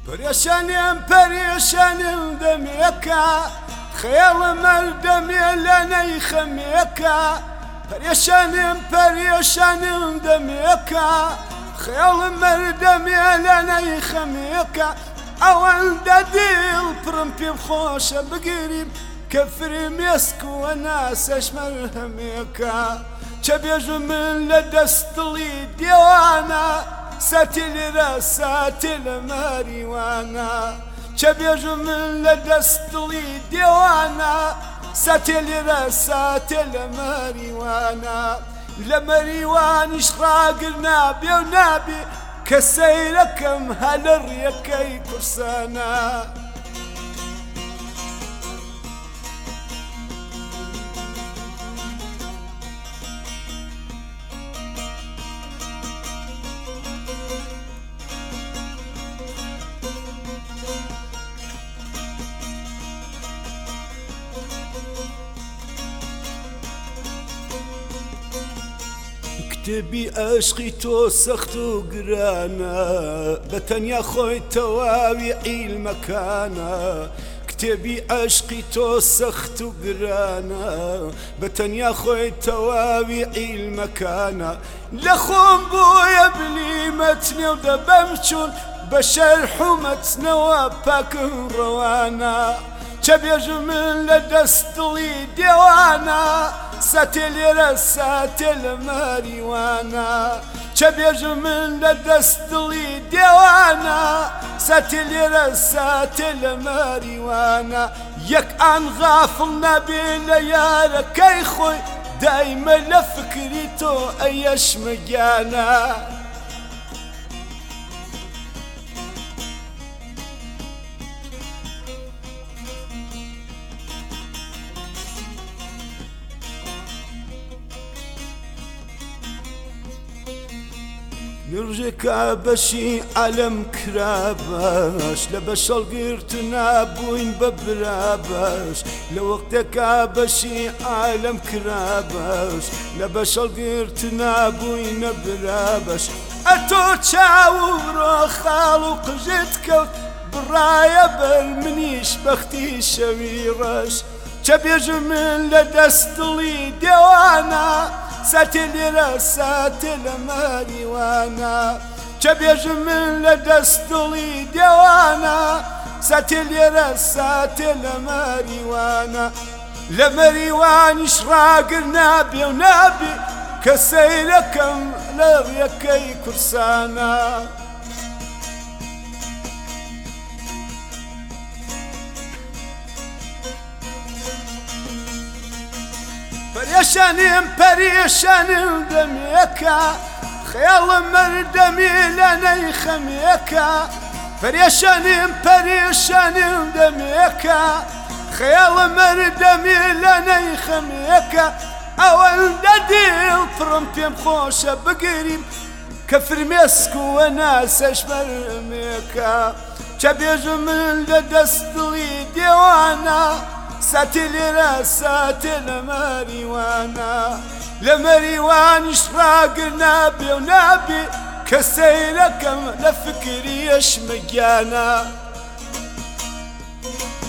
پەریشانم دەمێکە خەیاڵە مەردەمێ لەنەی خەمێکە پەریشانم دەمێکە خەیاڵە مەردەمێ لەنەی خەمێکە ئەوەندە دڵ پڕم پێم خۆشە بگیریم کە فرمێسکووە ناسەش مەرهەمێکە چە بێژم من لە دەستڵی دێوانە ساتی لێرە ساتی لە مەریوانە چە بێژم من لە دەستڵی دێوانە ساتی لێرە ساتی لە مەریوانە لە مەریوانیش ڕاگر نابێ و نابێ کە سەیرەکەم هە لە ڕێەکەی کورسانە کتێبی عەشقی تۆ سەخت و گرانە بەتەنیا خۆی تەواوی عیلمەکانە کتێبی عەشقی تۆ سەخت و گرانە بەتەنیا خۆی تەواوی عیلمەکانە لە خۆم بۆیە بلیمەتنێ و دەبەم چوون بە شەرح و مەتنەوە پاکم ڕەوانە چە بێژم من لە دەستڵی دێوانە ساتێ لێرە ساتێ لە مەریوانە چە بێژم من لە دەستڵی دێوانە ساتێ لێرە ساتێ لە مەریوانە یەک ئان غافڵ نەبێ لە یارەکەی خۆی دایمە لە فکری تۆ ئەیەشمەگیانە نرژێکە بەشی عەلەم کرابەش لە بەشەڵگرت نابووین بە برابەش لە وەختێکە بەشی عەلەم کرابەش لە بەشەڵگرت نابووینە برابەش ئەتۆ چاوڕۆ خاڵ و قژت کەوت بڕایە بەر منیش بەختی شەوی ڕەش چە بێژم من لە دەستڵی دێوانە ساتێ لێرە ساتێ لە مەریوانە چە بێژم من لە دەستڵی دێوانە ساتێ لێرە ساتێ لە مەریوانە لە مەریوانیش ڕاگر نابێ و نابێ کە سەیرەکەم لە ڕێەکەی کورسانە پەریشانم دەمێکە خەیاڵە مەردەمێ لەنەی خەمێکە پەریشانم دەمێکە خەیاڵە مەردەمێ لەنەی خەمێکە ئەوەندە دڵ پڕم پێم خۆشە بگیریم کە فرمێسکووە ناسەش مەرمێکە چە بێژم من لە دەستڵی دێوانە ساتێ لێرە ساتێ لە مەریوانە لە مەریوانیش ڕاگر نابێ و نابێ کە سەیرەکەم لە فکری ئەشمەگیانە